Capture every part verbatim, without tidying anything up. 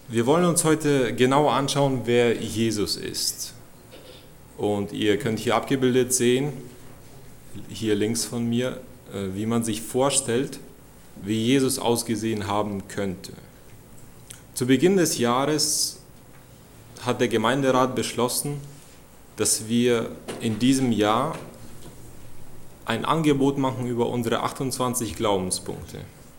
Wir wollen uns heute genauer anschauen, wer Jesus ist. Und ihr könnt hier abgebildet sehen, hier links von mir, wie man sich vorstellt, wie Jesus ausgesehen haben könnte. Zu Beginn des Jahres hat der Gemeinderat beschlossen, dass wir in diesem Jahr ein Angebot machen über unsere achtundzwanzig Glaubenspunkte.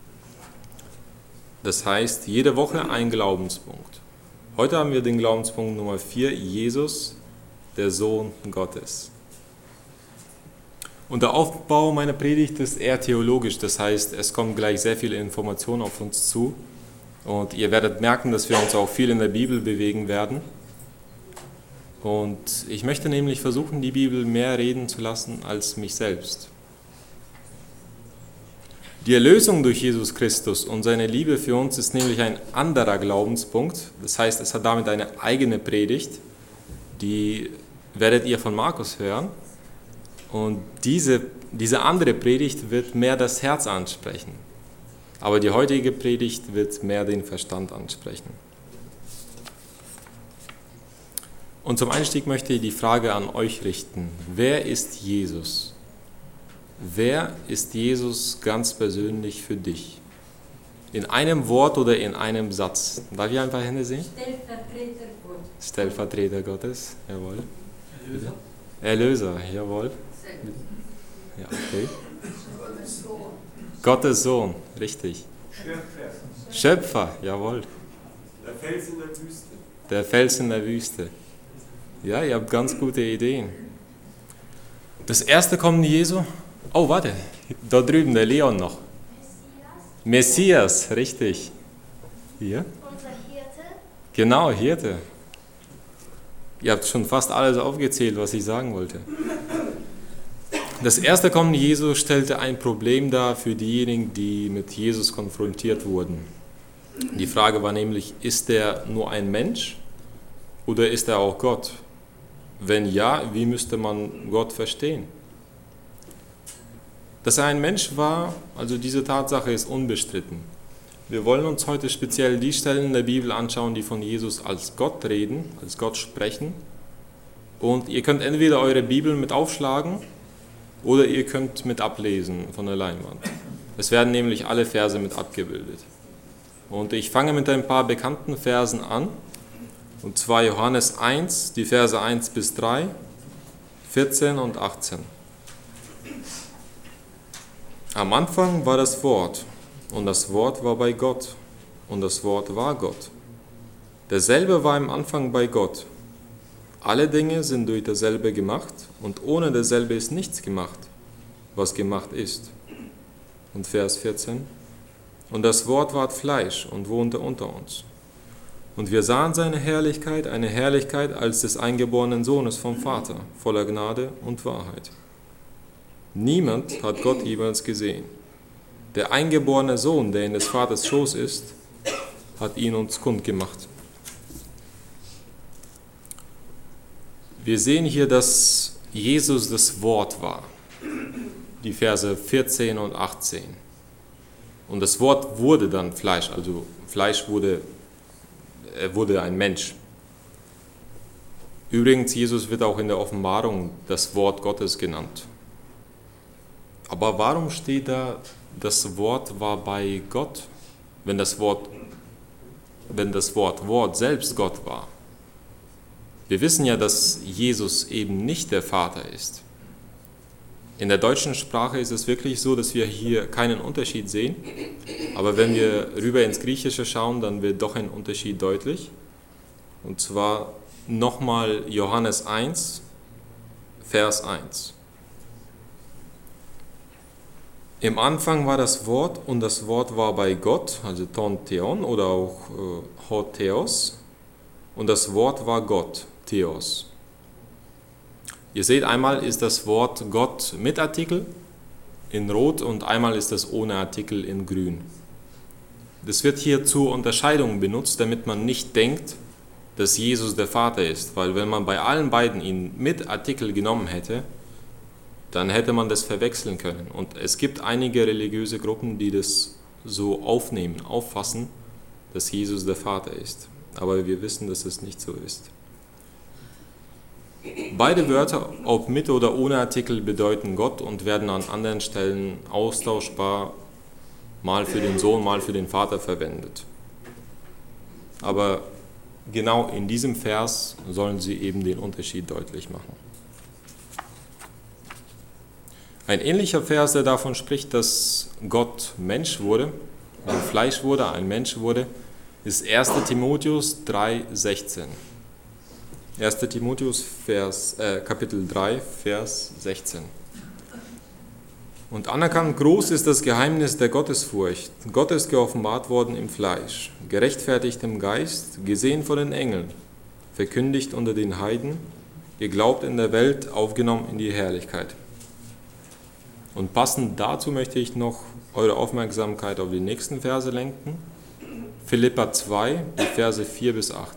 Das heißt, jede Woche ein Glaubenspunkt. Heute haben wir den Glaubenspunkt Nummer vier, Jesus, der Sohn Gottes. Und der Aufbau meiner Predigt ist eher theologisch, das heißt, es kommen gleich sehr viele Informationen auf uns zu. Und ihr werdet merken, dass wir uns auch viel in der Bibel bewegen werden. Und ich möchte nämlich versuchen, die Bibel mehr reden zu lassen als mich selbst. Die Erlösung durch Jesus Christus und seine Liebe für uns ist nämlich ein anderer Glaubenspunkt. Das heißt, es hat damit eine eigene Predigt, die werdet ihr von Markus hören. Und diese, diese andere Predigt wird mehr das Herz ansprechen. Aber die heutige Predigt wird mehr den Verstand ansprechen. Und zum Einstieg möchte ich die Frage an euch richten. Wer ist Jesus? Wer ist Jesus ganz persönlich für dich? In einem Wort oder in einem Satz? Darf ich ein paar Hände sehen? Stellvertreter Gottes. Stellvertreter Gottes, jawohl. Erlöser. Erlöser, jawohl. Ja, okay. Gottes Sohn. Gottes Sohn, richtig. Schöpfer. Schöpfer, jawohl. Der Fels in der Wüste. Der Fels in der Wüste. Ja, ihr habt ganz gute Ideen. Das erste Kommen Jesu. Oh, warte, da drüben der Leon noch. Messias. Messias, richtig. Hier? Unser Hirte. Genau, Hirte. Ihr habt schon fast alles aufgezählt, was ich sagen wollte. Das erste Kommen Jesu stellte ein Problem dar für diejenigen, die mit Jesus konfrontiert wurden. Die Frage war nämlich, ist er nur ein Mensch oder ist er auch Gott? Wenn ja, wie müsste man Gott verstehen? Dass er ein Mensch war, also diese Tatsache ist unbestritten. Wir wollen uns heute speziell die Stellen in der Bibel anschauen, die von Jesus als Gott reden, als Gott sprechen. Und ihr könnt entweder eure Bibel mit aufschlagen oder ihr könnt mit ablesen von der Leinwand. Es werden nämlich alle Verse mit abgebildet. Und ich fange mit ein paar bekannten Versen an. Und zwar Johannes eins, die Verse eins bis drei, vierzehn und achtzehn. Am Anfang war das Wort, und das Wort war bei Gott, und das Wort war Gott. Derselbe war im Anfang bei Gott. Alle Dinge sind durch derselbe gemacht, und ohne derselbe ist nichts gemacht, was gemacht ist. Und Vers vierzehn. Und das Wort ward Fleisch und wohnte unter uns. Und wir sahen seine Herrlichkeit, eine Herrlichkeit als des eingeborenen Sohnes vom Vater, voller Gnade und Wahrheit. Niemand hat Gott jemals gesehen. Der eingeborene Sohn, der in des Vaters Schoß ist, hat ihn uns kundgemacht. Wir sehen hier, dass Jesus das Wort war. Die Verse vierzehn und achtzehn. Und das Wort wurde dann Fleisch, also Fleisch wurde, er wurde ein Mensch. Übrigens, Jesus wird auch in der Offenbarung das Wort Gottes genannt. Aber warum steht da, das Wort war bei Gott, wenn das Wort, wenn das Wort Wort selbst Gott war? Wir wissen ja, dass Jesus eben nicht der Vater ist. In der deutschen Sprache ist es wirklich so, dass wir hier keinen Unterschied sehen. Aber wenn wir rüber ins Griechische schauen, dann wird doch ein Unterschied deutlich. Und zwar nochmal Johannes eins, Vers eins. Im Anfang war das Wort und das Wort war bei Gott, also Ton Theon oder auch äh, Ho Theos. Und das Wort war Gott, Theos. Ihr seht, einmal ist das Wort Gott mit Artikel in Rot und einmal ist das ohne Artikel in Grün. Das wird hier zur Unterscheidung benutzt, damit man nicht denkt, dass Jesus der Vater ist, weil wenn man bei allen beiden ihn mit Artikel genommen hätte, dann hätte man das verwechseln können. Und es gibt einige religiöse Gruppen, die das so aufnehmen, auffassen, dass Jesus der Vater ist. aber wir wissen, dass es nicht so ist. Beide Wörter, ob mit oder ohne Artikel, bedeuten Gott und werden an anderen Stellen austauschbar, mal für den Sohn, mal für den Vater verwendet. Aber genau in diesem Vers sollen sie eben den Unterschied deutlich machen. Ein ähnlicher Vers, der davon spricht, dass Gott Mensch wurde, also Fleisch wurde, ein Mensch wurde, ist erster Timotheus drei sechzehn. erster Timotheus Vers, äh, Kapitel drei, Vers sechzehn. Und anerkannt groß ist das Geheimnis der Gottesfurcht. Gott ist geoffenbart worden im Fleisch, gerechtfertigt im Geist, gesehen von den Engeln, verkündigt unter den Heiden, geglaubt in der Welt, aufgenommen in die Herrlichkeit. Und passend dazu möchte ich noch eure Aufmerksamkeit auf die nächsten Verse lenken. Philipper zwei, die Verse vier bis acht.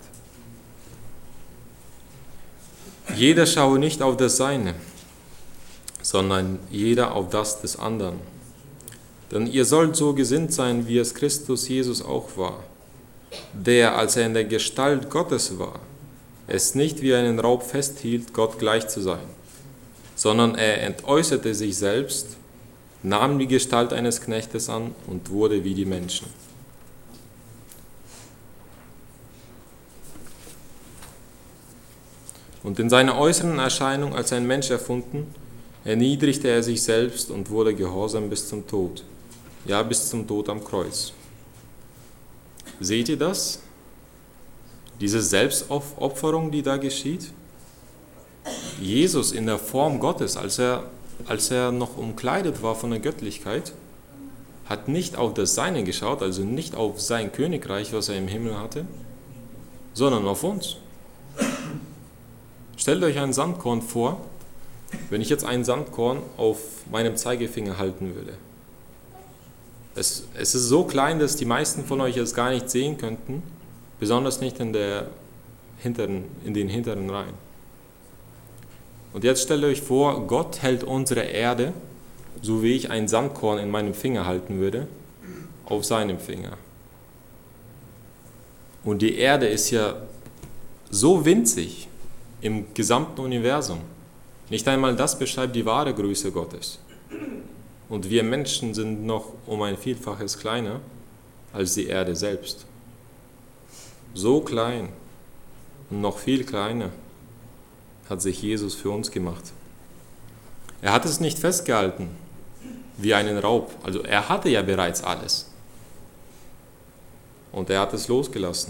Jeder schaue nicht auf das Seine, sondern jeder auf das des anderen. Denn ihr sollt so gesinnt sein, wie es Christus Jesus auch war, der, als er in der Gestalt Gottes war, es nicht wie einen Raub festhielt, Gott gleich zu sein, sondern er entäußerte sich selbst, nahm die Gestalt eines Knechtes an und wurde wie die Menschen. Und in seiner äußeren Erscheinung als ein Mensch erfunden, erniedrigte er sich selbst und wurde gehorsam bis zum Tod, ja bis zum Tod am Kreuz. Seht ihr das? Diese Selbstaufopferung, die da geschieht? Jesus in der Form Gottes, als er, als er noch umkleidet war von der Göttlichkeit, hat nicht auf das Seine geschaut, also nicht auf sein Königreich, was er im Himmel hatte, sondern auf uns. Stellt euch ein Sandkorn vor, wenn ich jetzt ein Sandkorn auf meinem Zeigefinger halten würde. Es, es ist so klein, dass die meisten von euch es gar nicht sehen könnten, besonders nicht in, der hinteren, in den hinteren Reihen. Und jetzt stellt euch vor, Gott hält unsere Erde, so wie ich ein Sandkorn in meinem Finger halten würde, auf seinem Finger. Und die Erde ist ja so winzig im gesamten Universum. Nicht einmal das beschreibt die wahre Größe Gottes. Und wir Menschen sind noch um ein Vielfaches kleiner als die Erde selbst. So klein und noch viel kleiner hat sich Jesus für uns gemacht. Er hat es nicht festgehalten wie einen Raub. Also er hatte ja bereits alles. Und er hat es losgelassen.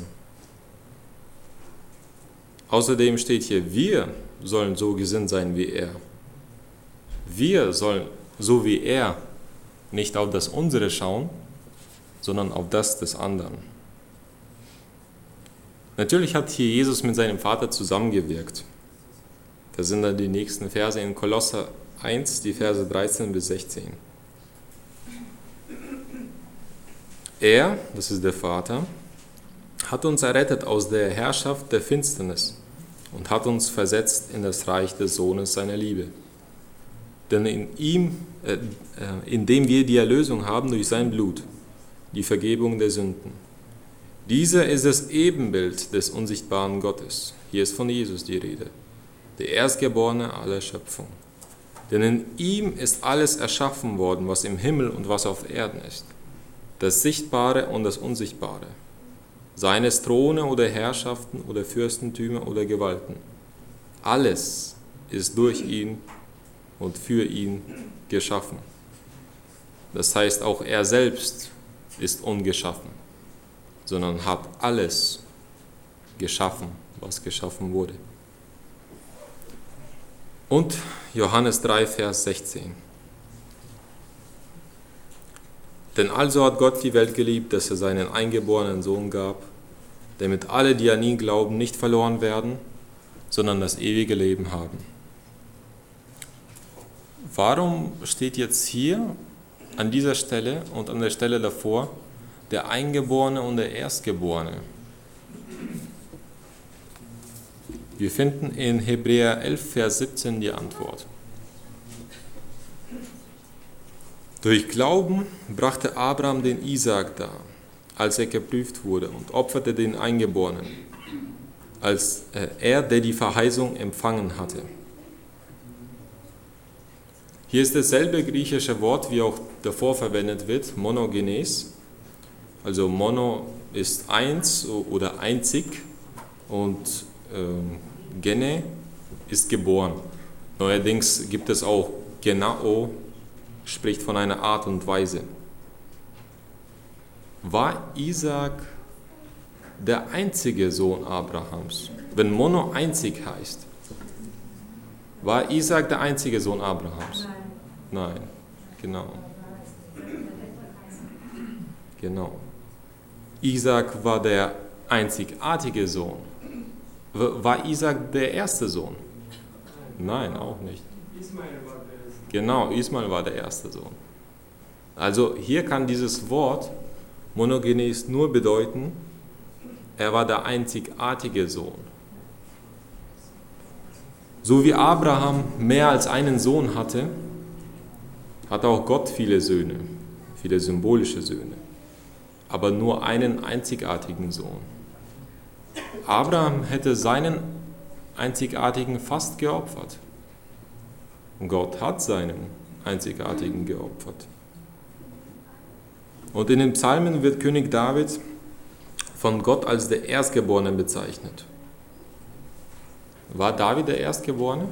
Außerdem steht hier, wir sollen so gesinnt sein wie er. Wir sollen so wie er nicht auf das unsere schauen, sondern auf das des anderen. Natürlich hat hier Jesus mit seinem Vater zusammengewirkt. Das sind dann die nächsten Verse in Kolosser eins, die Verse dreizehn bis sechzehn. Er, das ist der Vater, hat uns errettet aus der Herrschaft der Finsternis und hat uns versetzt in das Reich des Sohnes seiner Liebe. Denn in ihm, äh, indem wir die Erlösung haben durch sein Blut, die Vergebung der Sünden. Dieser ist das Ebenbild des unsichtbaren Gottes. Hier ist von Jesus die Rede, der Erstgeborene aller Schöpfung. Denn in ihm ist alles erschaffen worden, was im Himmel und was auf Erden ist, das Sichtbare und das Unsichtbare, seien es Throne oder Herrschaften oder Fürstentümer oder Gewalten. Alles ist durch ihn und für ihn geschaffen. Das heißt, auch er selbst ist ungeschaffen, sondern hat alles geschaffen, was geschaffen wurde. Und Johannes drei, Vers sechzehn. Denn also hat Gott die Welt geliebt, dass er seinen eingeborenen Sohn gab, damit alle, die an ihn glauben, nicht verloren werden, sondern das ewige Leben haben. Warum steht jetzt hier an dieser Stelle und an der Stelle davor der Eingeborene und der Erstgeborene? Wir finden in Hebräer elf, Vers siebzehn die Antwort. Durch Glauben brachte Abraham den Isaak dar, als er geprüft wurde, und opferte den Eingeborenen, als äh, er, der die Verheißung empfangen hatte. Hier ist dasselbe griechische Wort, wie auch davor verwendet wird, monogenes. Also mono ist eins oder einzig und äh, gene ist geboren. Neuerdings gibt es auch genao, spricht von einer Art und Weise. War Isaak der einzige Sohn Abrahams? Wenn mono einzig heißt, war Isaak der einzige Sohn Abrahams? Nein. Nein, genau. Genau. Isaak war der einzigartige Sohn. War Isaak der erste Sohn? Nein, auch nicht. Ismael war der erste. Genau, Ismael war der erste Sohn. Also hier kann dieses Wort monogenes nur bedeuten, er war der einzigartige Sohn. So wie Abraham mehr als einen Sohn hatte, hatte auch Gott viele Söhne, viele symbolische Söhne, aber nur einen einzigartigen Sohn. Abraham hätte seinen einzigartigen fast geopfert. Gott hat seinen einzigartigen geopfert. Und in den Psalmen wird König David von Gott als der Erstgeborene bezeichnet. War David der Erstgeborene?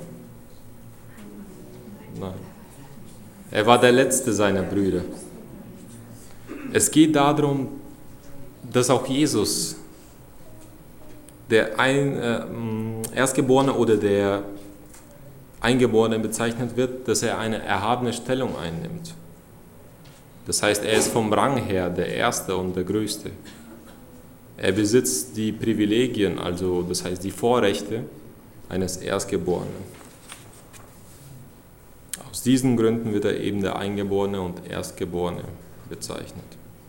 Nein. Er war der letzte seiner Brüder. Es geht darum, dass auch Jesus, der ein, äh, Erstgeborene oder der Eingeborene bezeichnet wird, dass er eine erhabene Stellung einnimmt. Das heißt, er ist vom Rang her der Erste und der Größte. Er besitzt die Privilegien, also das heißt die Vorrechte eines Erstgeborenen. Aus diesen Gründen wird er eben der Eingeborene und Erstgeborene bezeichnet.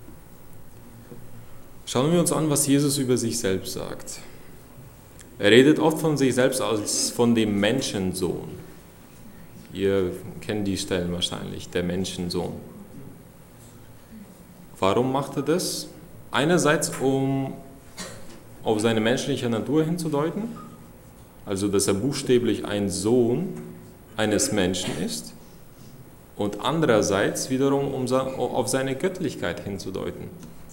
Schauen wir uns an, was Jesus über sich selbst sagt. Er redet oft von sich selbst als von dem Menschensohn. Ihr kennt die Stellen wahrscheinlich, der Menschensohn. Warum macht er das? Einerseits, um auf seine menschliche Natur hinzudeuten, also dass er buchstäblich ein Sohn eines Menschen ist, und andererseits wiederum, um auf seine Göttlichkeit hinzudeuten.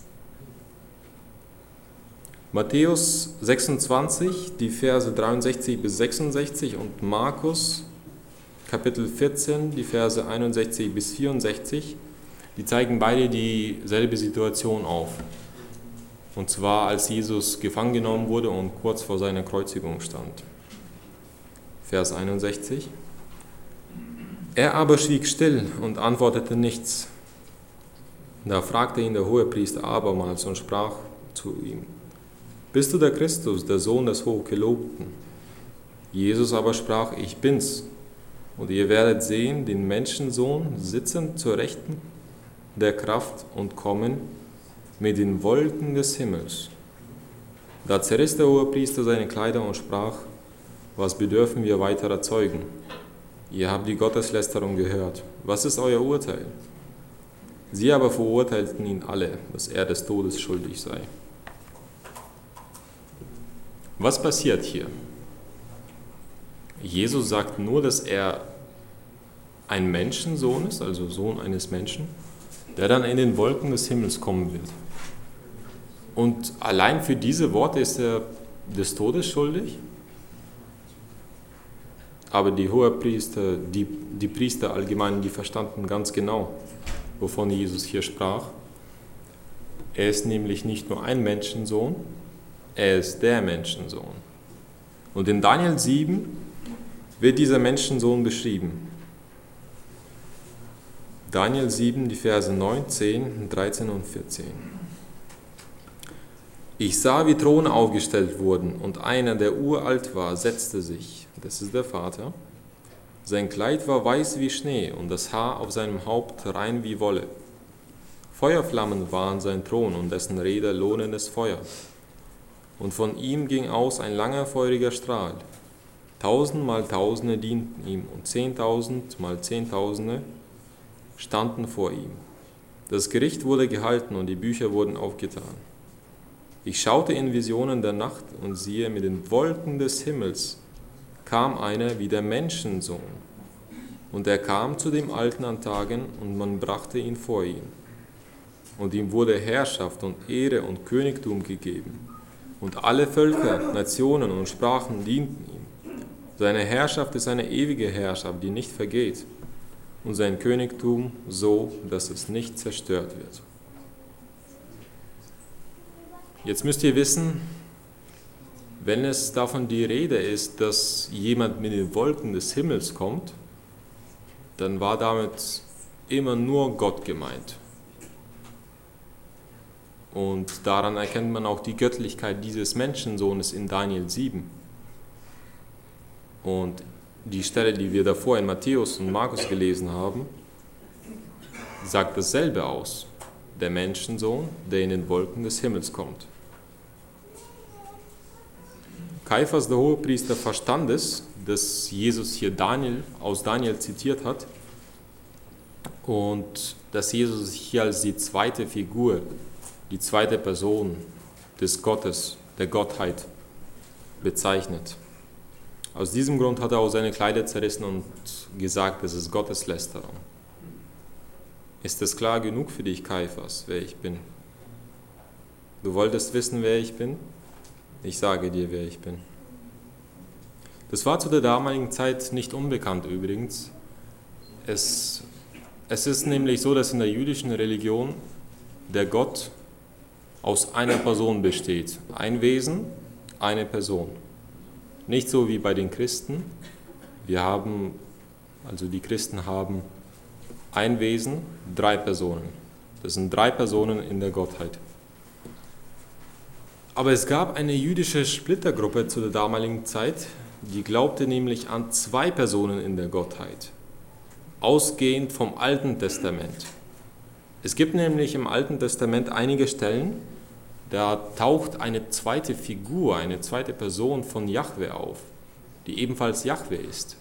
Matthäus sechsundzwanzig, die Verse dreiundsechzig bis sechsundsechzig, und Markus Kapitel vierzehn, die Verse einundsechzig bis vierundsechzig, die zeigen beide dieselbe Situation auf. Und zwar, als Jesus gefangen genommen wurde und kurz vor seiner Kreuzigung stand. Vers einundsechzig. Er aber schwieg still und antwortete nichts. Da fragte ihn der Hohepriester abermals und sprach zu ihm: Bist du der Christus, der Sohn des Hochgelobten? Jesus aber sprach: Ich bin's. Und ihr werdet sehen, den Menschensohn sitzen zur Rechten der Kraft und kommen mit den Wolken des Himmels. Da zerriss der Hohepriester seine Kleider und sprach: Was bedürfen wir weiterer Zeugen? Ihr habt die Gotteslästerung gehört. Was ist euer Urteil? Sie aber verurteilten ihn alle, dass er des Todes schuldig sei. Was passiert hier? Jesus sagt nur, dass er ein Menschensohn ist, also Sohn eines Menschen, der dann in den Wolken des Himmels kommen wird. Und allein für diese Worte ist er des Todes schuldig. Aber die Hohepriester, die, die Priester allgemein, die verstanden ganz genau, wovon Jesus hier sprach. Er ist nämlich nicht nur ein Menschensohn, er ist der Menschensohn. Und in Daniel sieben wird dieser Menschensohn beschrieben. Daniel sieben, die Verse neun, zehn, dreizehn und vierzehn. Ich sah, wie Throne aufgestellt wurden, und einer, der uralt war, setzte sich. Das ist der Vater. Sein Kleid war weiß wie Schnee und das Haar auf seinem Haupt rein wie Wolle. Feuerflammen waren sein Thron und dessen Räder lohnendes Feuer. Und von ihm ging aus ein langer feuriger Strahl. Tausend mal Tausende dienten ihm und zehntausend mal Zehntausende standen vor ihm. Das Gericht wurde gehalten und die Bücher wurden aufgetan. Ich schaute in Visionen der Nacht und siehe, mit den Wolken des Himmels kam einer wie der Menschensohn. Und er kam zu dem Alten an Tagen und man brachte ihn vor ihn. Und ihm wurde Herrschaft und Ehre und Königtum gegeben. Und alle Völker, Nationen und Sprachen dienten ihm. Seine Herrschaft ist eine ewige Herrschaft, die nicht vergeht. Und sein Königtum so, dass es nicht zerstört wird. Jetzt müsst ihr wissen, wenn es davon die Rede ist, dass jemand mit den Wolken des Himmels kommt, dann war damit immer nur Gott gemeint. Und daran erkennt man auch die Göttlichkeit dieses Menschensohnes in Daniel sieben. Und die Stelle, die wir davor in Matthäus und Markus gelesen haben, sagt dasselbe aus. Der Menschensohn, der in den Wolken des Himmels kommt. Kaiphas, der Hohepriester, verstand es, dass Jesus hier Daniel aus Daniel zitiert hat und dass Jesus sich hier als die zweite Figur, die zweite Person des Gottes, der Gottheit bezeichnet. Aus diesem Grund hat er auch seine Kleider zerrissen und gesagt, es ist Gotteslästerung. Ist es klar genug für dich, Kaiphas, wer ich bin? Du wolltest wissen, wer ich bin? Ich sage dir, wer ich bin. Das war zu der damaligen Zeit nicht unbekannt übrigens. Es, es ist nämlich so, dass in der jüdischen Religion der Gott aus einer Person besteht. Ein Wesen, eine Person. Nicht so wie bei den Christen. Wir haben, also die Christen haben ein Wesen, drei Personen. Das sind drei Personen in der Gottheit. Aber es gab eine jüdische Splittergruppe zu der damaligen Zeit, die glaubte nämlich an zwei Personen in der Gottheit, ausgehend vom Alten Testament. Es gibt nämlich im Alten Testament einige Stellen, da taucht eine zweite Figur, eine zweite Person von Jahwe auf, die ebenfalls Jahwe ist.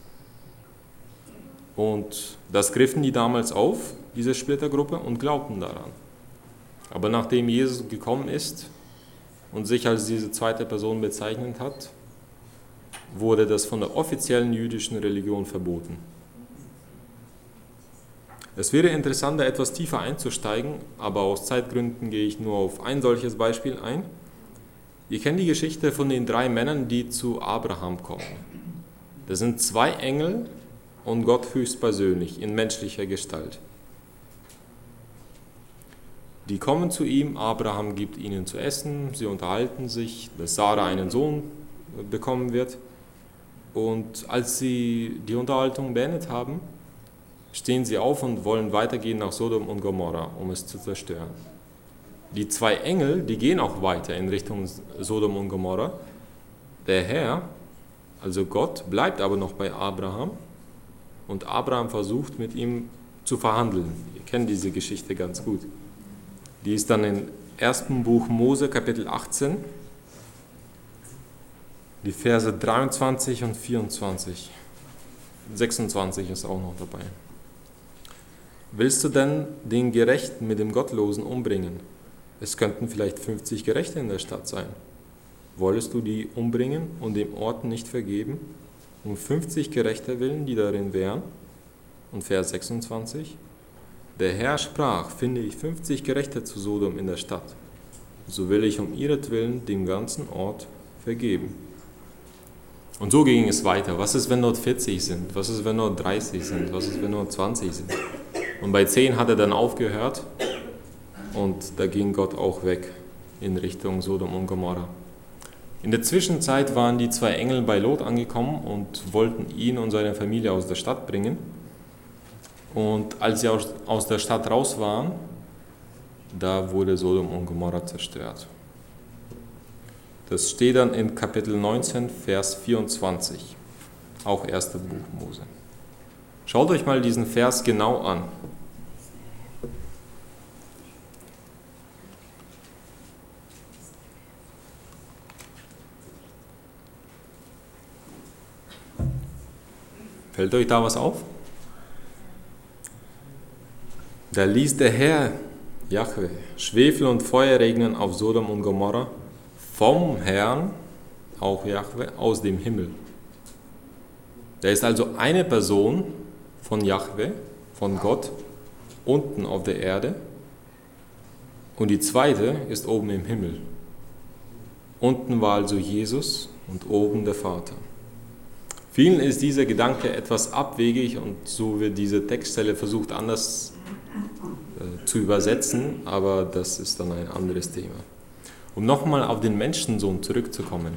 Und das griffen die damals auf, diese Splittergruppe, und glaubten daran. Aber nachdem Jesus gekommen ist und sich als diese zweite Person bezeichnet hat, wurde das von der offiziellen jüdischen Religion verboten. Es wäre interessant, da etwas tiefer einzusteigen, aber aus Zeitgründen gehe ich nur auf ein solches Beispiel ein. Ihr kennt die Geschichte von den drei Männern, die zu Abraham kommen. Das sind zwei Engel und Gott höchstpersönlich in menschlicher Gestalt. Die kommen zu ihm, Abraham gibt ihnen zu essen, sie unterhalten sich, dass Sarah einen Sohn bekommen wird. Und als sie die Unterhaltung beendet haben, stehen sie auf und wollen weitergehen nach Sodom und Gomorra, um es zu zerstören. Die zwei Engel, die gehen auch weiter in Richtung Sodom und Gomorra. Der Herr, also Gott, bleibt aber noch bei Abraham und Abraham versucht mit ihm zu verhandeln. Ihr kennt diese Geschichte ganz gut. Die ist dann im ersten Buch Mose, Kapitel achtzehn, die Verse dreiundzwanzig und vierundzwanzig. sechsundzwanzig ist auch noch dabei. Willst du denn den Gerechten mit dem Gottlosen umbringen? Es könnten vielleicht fünfzig Gerechte in der Stadt sein. Wolltest du die umbringen und dem Ort nicht vergeben, um fünfzig Gerechter willen, die darin wären? Und Vers sechsundzwanzig. Der Herr sprach, finde ich fünfzig Gerechte zu Sodom in der Stadt, so will ich um ihretwillen dem ganzen Ort vergeben. Und so ging es weiter. Was ist, wenn dort vierzig sind? Was ist, wenn dort dreißig sind? Was ist, wenn dort zwanzig sind? Und bei zehn hat er dann aufgehört und da ging Gott auch weg in Richtung Sodom und Gomorra. In der Zwischenzeit waren die zwei Engel bei Lot angekommen und wollten ihn und seine Familie aus der Stadt bringen. Und als sie aus der Stadt raus waren, da wurde Sodom und Gomorra zerstört. Das steht dann in Kapitel neunzehn, Vers vierundzwanzig, auch erstes Buch Mose. Schaut euch mal diesen Vers genau an. Fällt euch da was auf? Da ließ der Herr Jahwe, Schwefel und Feuer regnen auf Sodom und Gomorra vom Herrn, auch Jahwe, aus dem Himmel. Da ist also eine Person von Jahwe, von Gott, unten auf der Erde und die zweite ist oben im Himmel. Unten war also Jesus und oben der Vater. Vielen ist dieser Gedanke etwas abwegig und so wird diese Textstelle versucht anders äh, zu übersetzen, aber das ist dann ein anderes Thema. Um nochmal auf den Menschensohn zurückzukommen.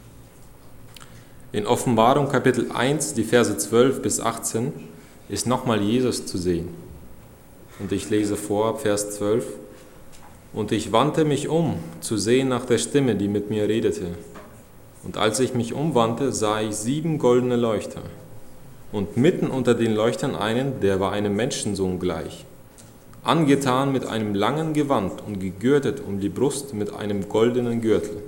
In Offenbarung Kapitel eins, die Verse zwölf bis achtzehn, ist nochmal Jesus zu sehen. Und ich lese vor, Vers zwölf. Und ich wandte mich um, zu sehen nach der Stimme, die mit mir redete. Und als ich mich umwandte, sah ich sieben goldene Leuchter. Und mitten unter den Leuchtern einen, der war einem Menschensohn gleich, angetan mit einem langen Gewand und gegürtet um die Brust mit einem goldenen Gürtel.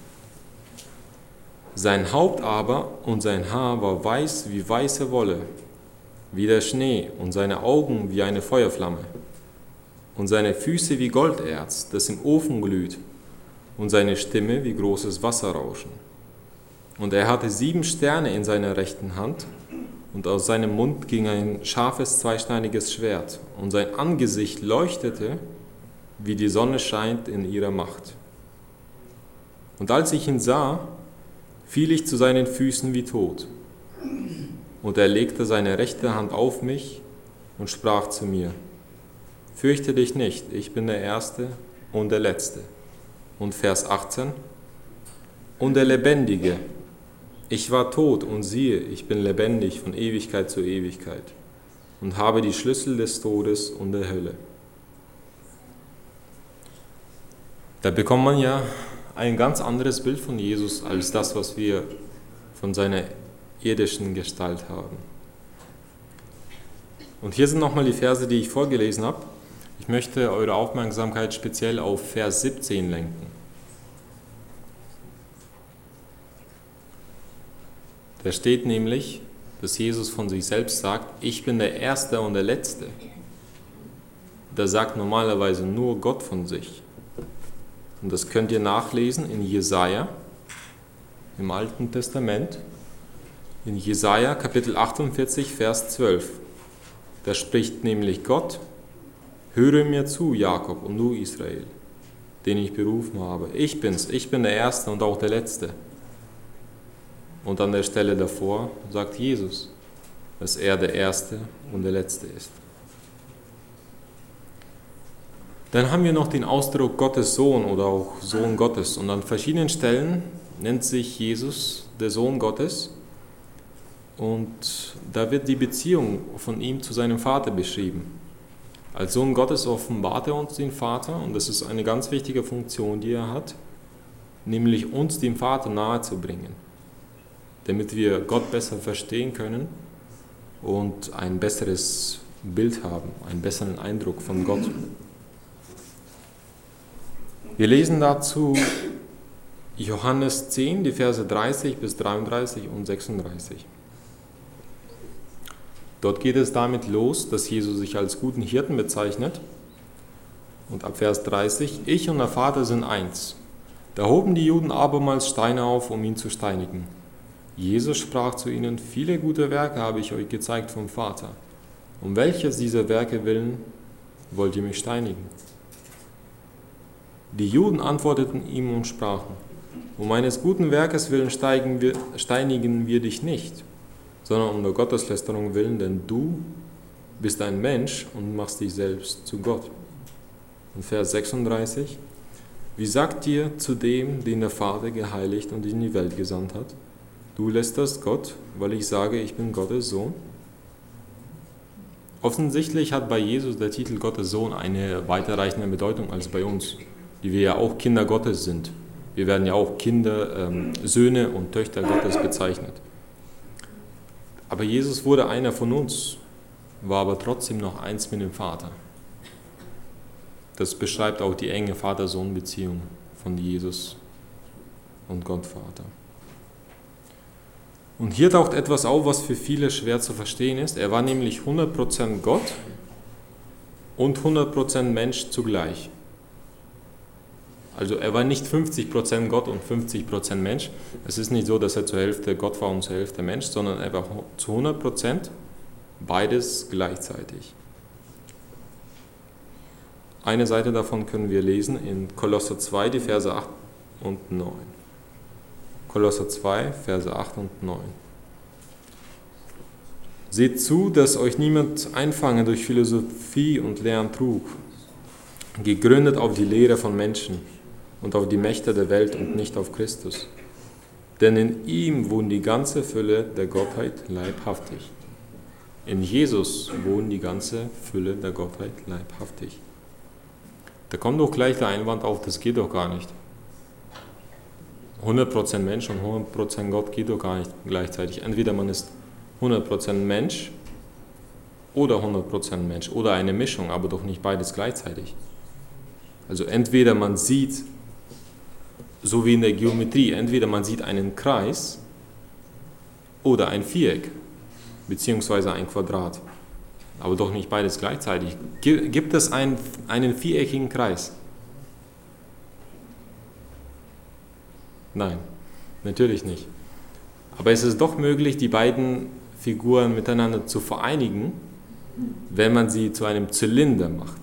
Sein Haupt aber und sein Haar war weiß wie weiße Wolle, wie der Schnee, und seine Augen wie eine Feuerflamme, und seine Füße wie Golderz, das im Ofen glüht, und seine Stimme wie großes Wasserrauschen. Und er hatte sieben Sterne in seiner rechten Hand, und aus seinem Mund ging ein scharfes, zweischneidiges Schwert, und sein Angesicht leuchtete, wie die Sonne scheint in ihrer Macht. Und als ich ihn sah, fiel ich zu seinen Füßen wie tot. Und er legte seine rechte Hand auf mich und sprach zu mir: Fürchte dich nicht, ich bin der Erste und der Letzte. Und Vers achtzehn. Und der Lebendige. Ich war tot und siehe, ich bin lebendig von Ewigkeit zu Ewigkeit und habe die Schlüssel des Todes und der Hölle. Da bekommt man ja ein ganz anderes Bild von Jesus als das, was wir von seiner irdischen Gestalt haben. Und hier sind nochmal die Verse, die ich vorgelesen habe. Ich möchte eure Aufmerksamkeit speziell auf Vers siebzehn lenken. Da steht nämlich, dass Jesus von sich selbst sagt: Ich bin der Erste und der Letzte. Da sagt normalerweise nur Gott von sich. Und das könnt ihr nachlesen in Jesaja, im Alten Testament, in Jesaja Kapitel achtundvierzig, Vers zwölf. Da spricht nämlich Gott: Höre mir zu, Jakob, und du, Israel, den ich berufen habe. Ich bin's, ich bin der Erste und auch der Letzte. Und an der Stelle davor sagt Jesus, dass er der Erste und der Letzte ist. Dann haben wir noch den Ausdruck Gottes Sohn oder auch Sohn Gottes. Und an verschiedenen Stellen nennt sich Jesus der Sohn Gottes. Und da wird die Beziehung von ihm zu seinem Vater beschrieben. Als Sohn Gottes offenbart er uns den Vater, und das ist eine ganz wichtige Funktion, die er hat, nämlich uns dem Vater nahezubringen, damit wir Gott besser verstehen können und ein besseres Bild haben, einen besseren Eindruck von Gott. Wir lesen dazu Johannes zehn, die Verse dreißig bis dreiunddreißig und sechsunddreißig. Dort geht es damit los, dass Jesus sich als guten Hirten bezeichnet. Und ab Vers dreißig: Ich und der Vater sind eins. Da hoben die Juden abermals Steine auf, um ihn zu steinigen. Jesus sprach zu ihnen: Viele gute Werke habe ich euch gezeigt vom Vater. Um welches dieser Werke willen wollt ihr mich steinigen? Die Juden antworteten ihm und sprachen: Um eines guten Werkes willen wir, steinigen wir dich nicht, sondern um der Gotteslästerung willen, denn du bist ein Mensch und machst dich selbst zu Gott. Und Vers sechsunddreißig: Wie sagt ihr zu dem, den der Vater geheiligt und in die Welt gesandt hat? Du lästerst Gott, weil ich sage, ich bin Gottes Sohn? Offensichtlich hat bei Jesus der Titel Gottes Sohn eine weiterreichende Bedeutung als bei uns, die wir ja auch Kinder Gottes sind. Wir werden ja auch Kinder, ähm, Söhne und Töchter Gottes bezeichnet. Aber Jesus wurde einer von uns, war aber trotzdem noch eins mit dem Vater. Das beschreibt auch die enge Vater-Sohn-Beziehung von Jesus und Gott Vater. Und hier taucht etwas auf, was für viele schwer zu verstehen ist. Er war nämlich hundert Prozent Gott und hundert Prozent Mensch zugleich. Also er war nicht fünfzig Prozent Gott und fünfzig Prozent Mensch. Es ist nicht so, dass er zur Hälfte Gott war und zur Hälfte Mensch, sondern er war zu hundert Prozent beides gleichzeitig. Eine Seite davon können wir lesen in Kolosser zwei, die Verse acht und neun. Kolosser zwei, Verse acht und neun. Seht zu, dass euch niemand einfange durch Philosophie und Lerntrug, gegründet auf die Lehre von Menschen und auf die Mächte der Welt und nicht auf Christus. Denn in ihm wohnt die ganze Fülle der Gottheit leibhaftig. In Jesus wohnt die ganze Fülle der Gottheit leibhaftig. Da kommt doch gleich der Einwand auf, das geht doch gar nicht. hundert Prozent Mensch und hundert Prozent Gott geht doch gar nicht gleichzeitig. Entweder man ist hundert Prozent Mensch oder hundert Prozent Mensch oder eine Mischung, aber doch nicht beides gleichzeitig. Also entweder man sieht, so wie in der Geometrie, entweder man sieht einen Kreis oder ein Viereck, beziehungsweise ein Quadrat, aber doch nicht beides gleichzeitig. Gibt es einen, einen viereckigen Kreis? Nein, natürlich nicht. Aber es ist doch möglich, die beiden Figuren miteinander zu vereinigen, wenn man sie zu einem Zylinder macht.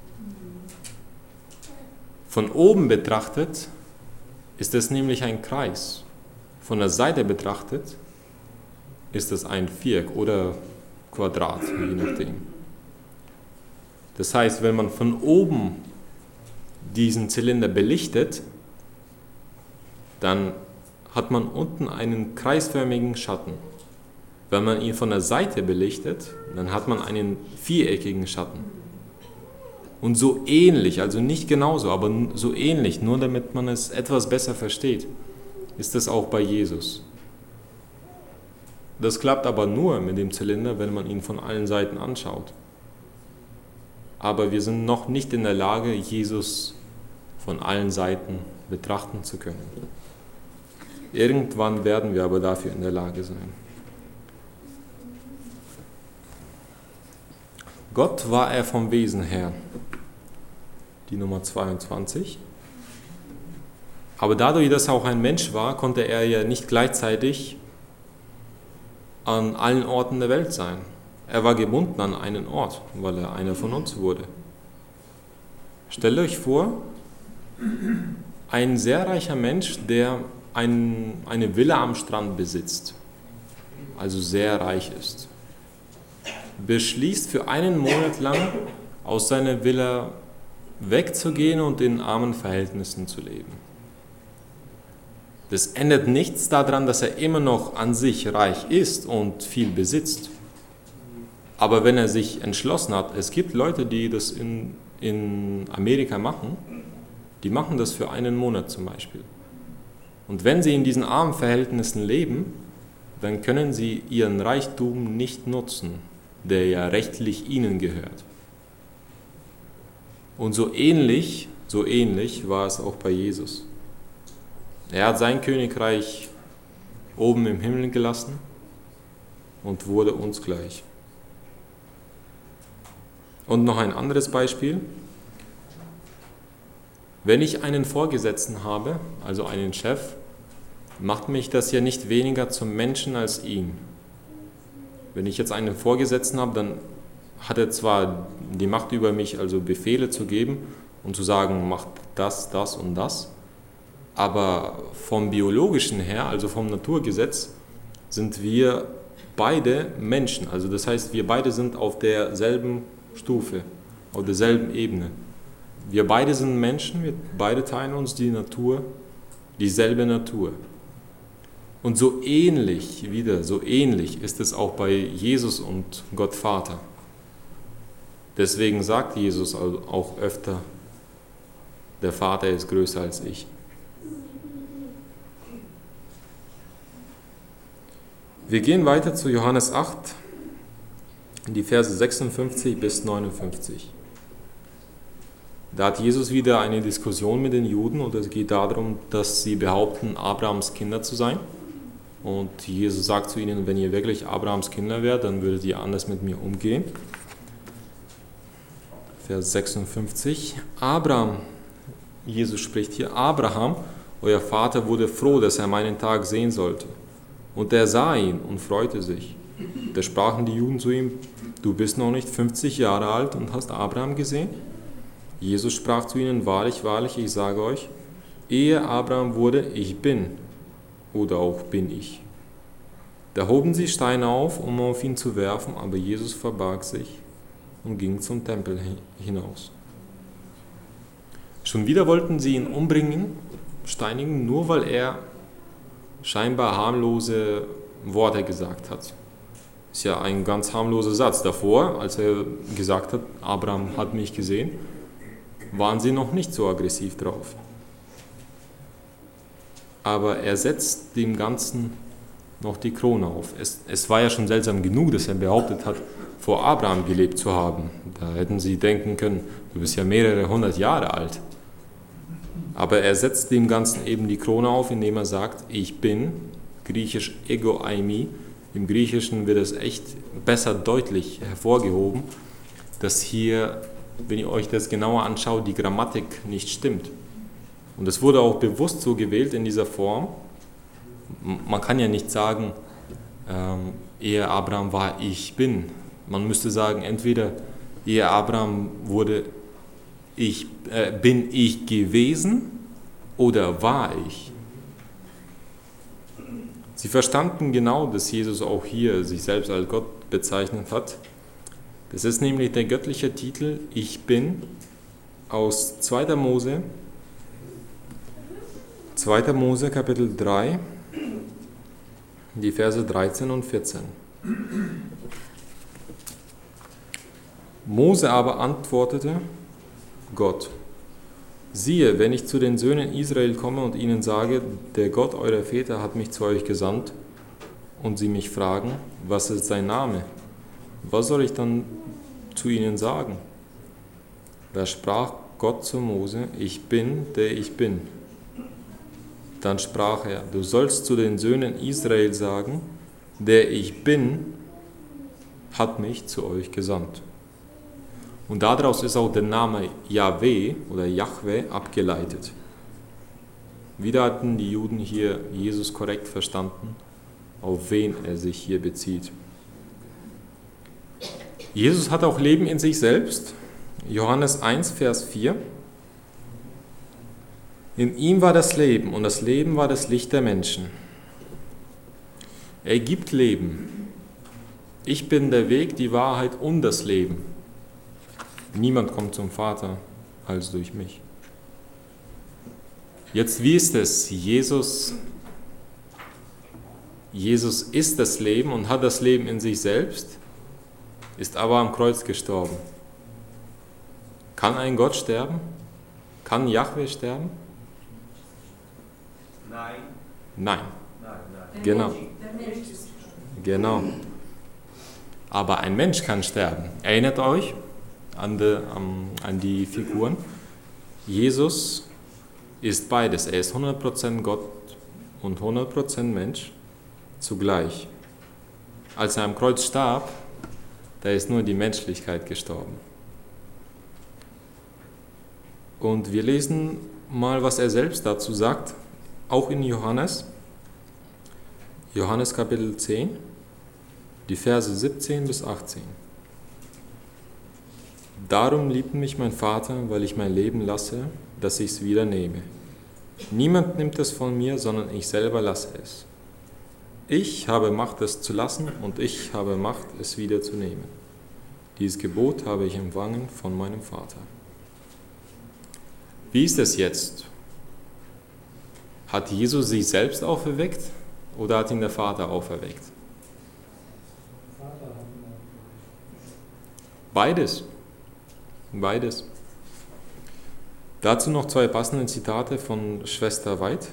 Von oben betrachtet ist es nämlich ein Kreis. Von der Seite betrachtet ist es ein Viereck oder Quadrat, je nachdem. Das heißt, wenn man von oben diesen Zylinder belichtet, dann hat man unten einen kreisförmigen Schatten. Wenn man ihn von der Seite belichtet, dann hat man einen viereckigen Schatten. Und so ähnlich, also nicht genauso, aber so ähnlich, nur damit man es etwas besser versteht, ist es auch bei Jesus. Das klappt aber nur mit dem Zylinder, wenn man ihn von allen Seiten anschaut. Aber wir sind noch nicht in der Lage, Jesus von allen Seiten betrachten zu können. Irgendwann werden wir aber dafür in der Lage sein. Gott war er vom Wesen her, die Nummer zweiundzwanzig. Aber dadurch, dass er auch ein Mensch war, konnte er ja nicht gleichzeitig an allen Orten der Welt sein. Er war gebunden an einen Ort, weil er einer von uns wurde. Stellt euch vor, ein sehr reicher Mensch, der ein, eine Villa am Strand besitzt, also sehr reich ist, beschließt für einen Monat lang aus seiner Villa wegzugehen und in armen Verhältnissen zu leben. Das ändert nichts daran, dass er immer noch an sich reich ist und viel besitzt. Aber wenn er sich entschlossen hat, es gibt Leute, die das in, in Amerika machen, die machen das für einen Monat zum Beispiel. Und wenn sie in diesen armen Verhältnissen leben, dann können sie ihren Reichtum nicht nutzen, der ja rechtlich ihnen gehört. Und so ähnlich, so ähnlich war es auch bei Jesus. Er hat sein Königreich oben im Himmel gelassen und wurde uns gleich. Und noch ein anderes Beispiel. Wenn ich einen Vorgesetzten habe, also einen Chef, macht mich das ja nicht weniger zum Menschen als ihn. Wenn ich jetzt einen Vorgesetzten habe, dann hat er zwar die Macht über mich, also Befehle zu geben und zu sagen, macht das, das und das, aber vom Biologischen her, also vom Naturgesetz, sind wir beide Menschen. Also das heißt, wir beide sind auf derselben Stufe, auf derselben Ebene. Wir beide sind Menschen, wir beide teilen uns die Natur, dieselbe Natur. Und so ähnlich, wieder so ähnlich ist es auch bei Jesus und Gott Vater. Deswegen sagt Jesus auch öfter, der Vater ist größer als ich. Wir gehen weiter zu Johannes acht, die Verse sechsundfünfzig bis neunundfünfzig. Da hat Jesus wieder eine Diskussion mit den Juden und es geht darum, dass sie behaupten, Abrahams Kinder zu sein. Und Jesus sagt zu ihnen, wenn ihr wirklich Abrahams Kinder wärt, dann würdet ihr anders mit mir umgehen. Vers sechsundfünfzig. Abraham, Jesus spricht hier, Abraham, euer Vater, wurde froh, dass er meinen Tag sehen sollte. Und er sah ihn und freute sich. Da sprachen die Juden zu ihm, du bist noch nicht fünfzig Jahre alt und hast Abraham gesehen? Jesus sprach zu ihnen, wahrlich, wahrlich, ich sage euch, ehe Abraham wurde, ich bin, oder auch bin ich. Da hoben sie Steine auf, um auf ihn zu werfen, aber Jesus verbarg sich und ging zum Tempel hinaus. Schon wieder wollten sie ihn umbringen, steinigen, nur weil er scheinbar harmlose Worte gesagt hat. Ist ja ein ganz harmloser Satz. Davor, als er gesagt hat, Abraham hat mich gesehen, waren sie noch nicht so aggressiv drauf. Aber er setzt dem Ganzen noch die Krone auf. Es, es war ja schon seltsam genug, dass er behauptet hat, vor Abraham gelebt zu haben. Da hätten sie denken können, du bist ja mehrere hundert Jahre alt. Aber er setzt dem Ganzen eben die Krone auf, indem er sagt, ich bin, griechisch ego eimi. Im Griechischen wird es echt besser deutlich hervorgehoben, dass hier, wenn ihr euch das genauer anschaut, die Grammatik nicht stimmt. Und es wurde auch bewusst so gewählt in dieser Form. Man kann ja nicht sagen, ähm, ehe Abraham war, ich bin. Man müsste sagen, entweder ehe Abraham wurde, ich, äh, bin ich gewesen oder war ich. Sie verstanden genau, dass Jesus auch hier sich selbst als Gott bezeichnet hat. Das ist nämlich der göttliche Titel Ich bin aus zweiter Mose, zweiter Mose Kapitel drei, die Verse dreizehn und vierzehn. Mose aber antwortete Gott, siehe, wenn ich zu den Söhnen Israel komme und ihnen sage, der Gott eurer Väter hat mich zu euch gesandt, und sie mich fragen, was ist sein Name? Was soll ich dann zu ihnen sagen? Da sprach Gott zu Mose, ich bin, der ich bin. Dann sprach er, du sollst zu den Söhnen Israel sagen, der ich bin, hat mich zu euch gesandt. Und daraus ist auch der Name Yahweh oder Yahweh abgeleitet. Wieder hatten die Juden hier Jesus korrekt verstanden, auf wen er sich hier bezieht. Jesus hat auch Leben in sich selbst. Johannes eins, Vers vier. In ihm war das Leben und das Leben war das Licht der Menschen. Er gibt Leben. Ich bin der Weg, die Wahrheit und das Leben. Niemand kommt zum Vater als durch mich. Jetzt, wie ist es? Jesus, Jesus ist das Leben und hat das Leben in sich selbst, ist aber am Kreuz gestorben. Kann ein Gott sterben? Kann Jahwe sterben? Nein. Nein. Nein, nein. Genau. Der Mensch ist Genau. Aber ein Mensch kann sterben. Erinnert euch an die, an die Figuren? Jesus ist beides. Er ist hundert Prozent Gott und hundert Prozent Mensch zugleich. Als er am Kreuz starb, da ist nur die Menschlichkeit gestorben. Und wir lesen mal, was er selbst dazu sagt, auch in Johannes. Johannes Kapitel zehn, die Verse siebzehn bis achtzehn. Darum liebt mich mein Vater, weil ich mein Leben lasse, dass ich es wieder nehme. Niemand nimmt es von mir, sondern ich selber lasse es. Ich habe Macht, es zu lassen, und ich habe Macht, es wieder zu nehmen. Dieses Gebot habe ich empfangen von meinem Vater. Wie ist es jetzt? Hat Jesus sich selbst auferweckt oder hat ihn der Vater auferweckt? Beides. Beides. Dazu noch zwei passende Zitate von Schwester Weid.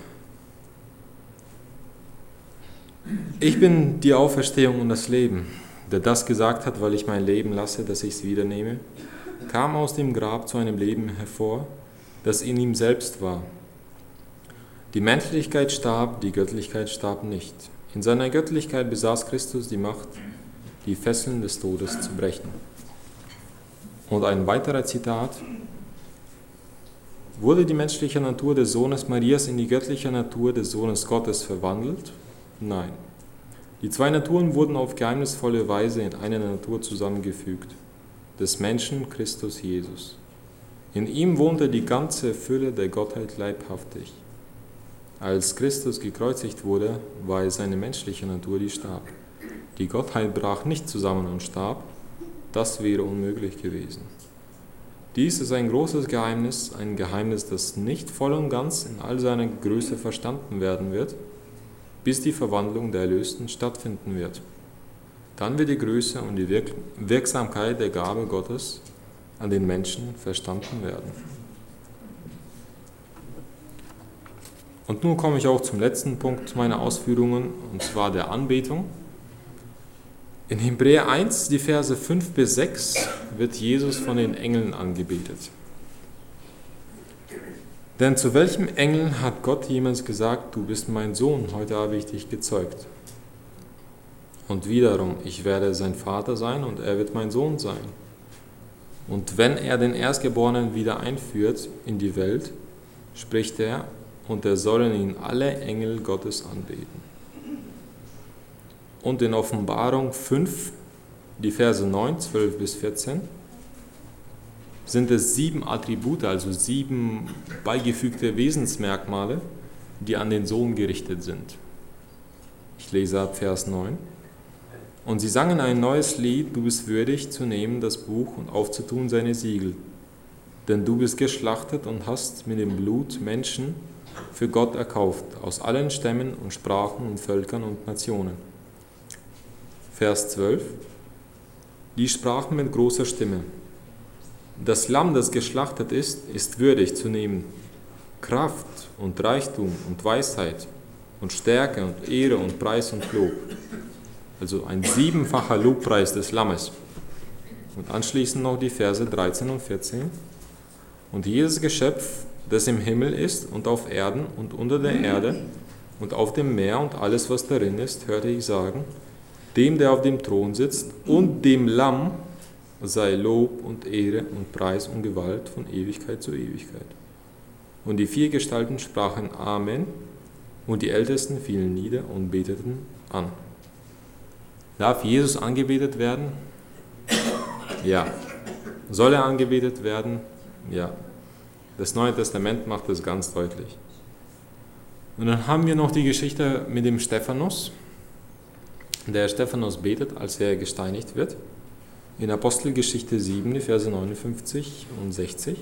Ich bin die Auferstehung und das Leben, der das gesagt hat, weil ich mein Leben lasse, dass ich es wieder nehme, kam aus dem Grab zu einem Leben hervor, das in ihm selbst war. Die Menschlichkeit starb, die Göttlichkeit starb nicht. In seiner Göttlichkeit besaß Christus die Macht, die Fesseln des Todes zu brechen. Und ein weiterer Zitat: Wurde die menschliche Natur des Sohnes Marias in die göttliche Natur des Sohnes Gottes verwandelt? Nein. Die zwei Naturen wurden auf geheimnisvolle Weise in eine Natur zusammengefügt, des Menschen Christus Jesus. In ihm wohnte die ganze Fülle der Gottheit leibhaftig. Als Christus gekreuzigt wurde, war es seine menschliche Natur, die starb. Die Gottheit brach nicht zusammen und starb, das wäre unmöglich gewesen. Dies ist ein großes Geheimnis, ein Geheimnis, das nicht voll und ganz in all seiner Größe verstanden werden wird, bis die Verwandlung der Erlösten stattfinden wird. Dann wird die Größe und die Wirk- Wirksamkeit der Gabe Gottes an den Menschen verstanden werden. Und nun komme ich auch zum letzten Punkt meiner Ausführungen, und zwar der Anbetung. In Hebräer eins, die Verse fünf bis sechs, wird Jesus von den Engeln angebetet. Denn zu welchem Engel hat Gott jemals gesagt, du bist mein Sohn, heute habe ich dich gezeugt? Und wiederum, ich werde sein Vater sein und er wird mein Sohn sein. Und wenn er den Erstgeborenen wieder einführt in die Welt, spricht er, und er sollen ihn alle Engel Gottes anbeten. Und in Offenbarung fünf, die Verse neun, zwölf bis vierzehn, sind es sieben Attribute, also sieben beigefügte Wesensmerkmale, die an den Sohn gerichtet sind. Ich lese ab Vers neun. Und sie sangen ein neues Lied, du bist würdig zu nehmen das Buch und aufzutun seine Siegel. Denn du bist geschlachtet und hast mit dem Blut Menschen für Gott erkauft, aus allen Stämmen und Sprachen und Völkern und Nationen. Vers zwölf. Die sprachen mit großer Stimme: Das Lamm, das geschlachtet ist, ist würdig zu nehmen Kraft und Reichtum und Weisheit und Stärke und Ehre und Preis und Lob. Also ein siebenfacher Lobpreis des Lammes. Und anschließend noch die Verse dreizehn und vierzehn. Und jedes Geschöpf, das im Himmel ist und auf Erden und unter der Erde und auf dem Meer und alles, was darin ist, hörte ich sagen, dem, der auf dem Thron sitzt und dem Lamm sei Lob und Ehre und Preis und Gewalt von Ewigkeit zu Ewigkeit. Und die vier Gestalten sprachen Amen, und die Ältesten fielen nieder und beteten an. Darf Jesus angebetet werden? Ja. Soll er angebetet werden? Ja. Das Neue Testament macht das ganz deutlich. Und dann haben wir noch die Geschichte mit dem Stephanus. Der Stephanus betet, als er gesteinigt wird. In Apostelgeschichte sieben, die Verse neunundfünfzig und sechzig.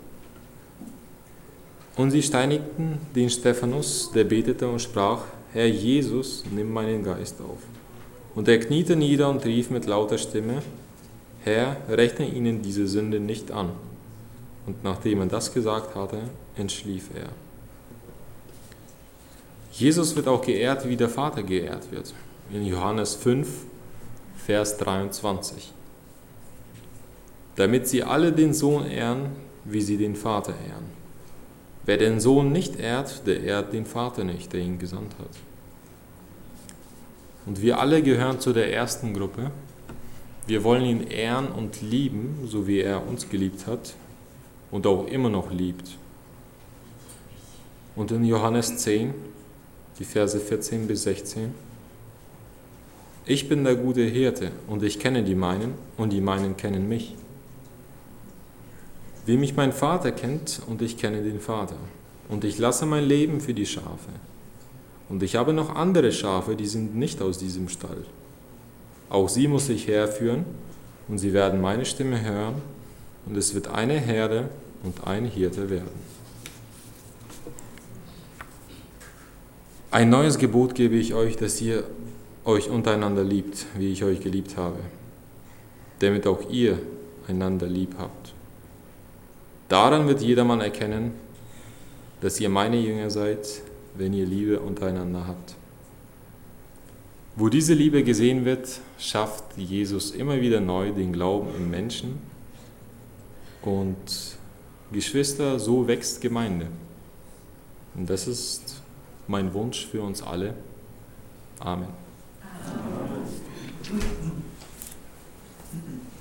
Und sie steinigten den Stephanus, der betete und sprach, Herr Jesus, nimm meinen Geist auf. Und er kniete nieder und rief mit lauter Stimme, Herr, rechne ihnen diese Sünde nicht an. Und nachdem er das gesagt hatte, entschlief er. Jesus wird auch geehrt, wie der Vater geehrt wird. In Johannes fünf, Vers dreiundzwanzig. Damit sie alle den Sohn ehren, wie sie den Vater ehren. Wer den Sohn nicht ehrt, der ehrt den Vater nicht, der ihn gesandt hat. Und wir alle gehören zu der ersten Gruppe. Wir wollen ihn ehren und lieben, so wie er uns geliebt hat und auch immer noch liebt. Und in Johannes zehn, die Verse vierzehn bis sechzehn, ich bin der gute Hirte und ich kenne die meinen und die meinen kennen mich. Wie mich mein Vater kennt und ich kenne den Vater. Und ich lasse mein Leben für die Schafe. Und ich habe noch andere Schafe, die sind nicht aus diesem Stall. Auch sie muss ich herführen und sie werden meine Stimme hören und es wird eine Herde und ein Hirte werden. Ein neues Gebot gebe ich euch, dass ihr euch untereinander liebt, wie ich euch geliebt habe, damit auch ihr einander lieb habt. Daran wird jedermann erkennen, dass ihr meine Jünger seid, wenn ihr Liebe untereinander habt. Wo diese Liebe gesehen wird, schafft Jesus immer wieder neu den Glauben im Menschen. Und Geschwister, so wächst Gemeinde. Und das ist mein Wunsch für uns alle. Amen. Amen.